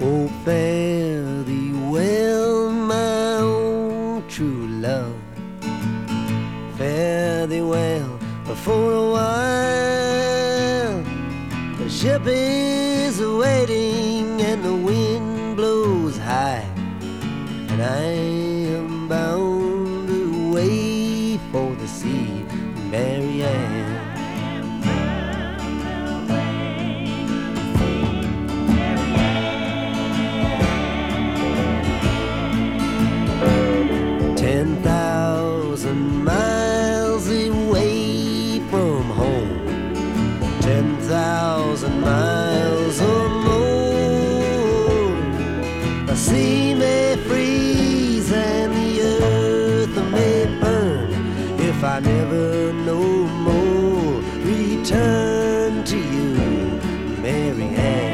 Oh, fare thee well, my own true love. Fare thee well for a while. The ship is waiting and the wind blows high, and I am bound away for the sea, Marianne. 10,000 miles away from home, 10,000 miles or more. The sea may freeze and the earth may burn if I never no more return to you, Marianne.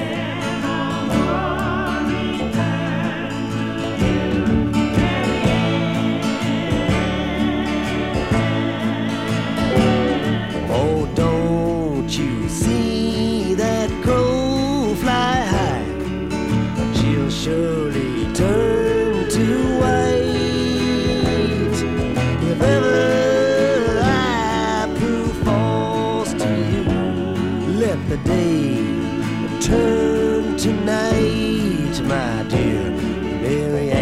Surely turn to white if ever I prove false to you. Let the day turn to night, my dear Marianne.